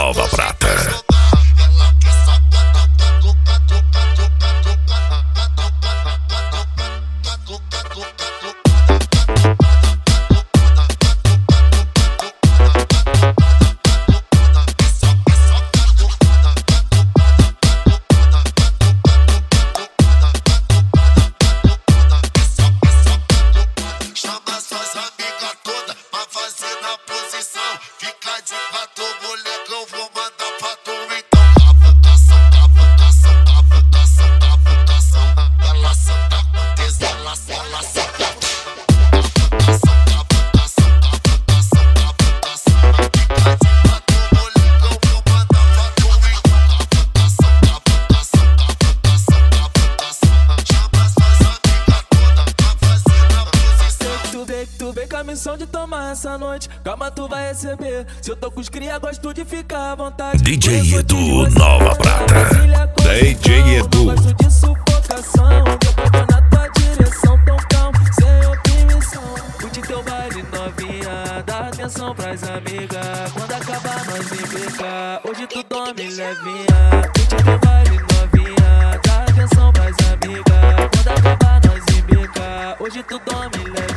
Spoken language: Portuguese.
Nova Prata. Missão de tomar essa noite, calma tu vai receber. Se eu tô com os cria, gosto de ficar à vontade. DJ Edu, Nova Prata. DJ Edu. Gosto de sufocação, eu vou na tua direção, tão calmo, sem oprimição. Curte teu baile novinha, dá atenção pras amigas. Quando acabar nós embica, hoje tu dorme levinha. Curte teu baile novinha, dá atenção pras amigas. Quando acabar nós embica, hoje tu dorme levinha.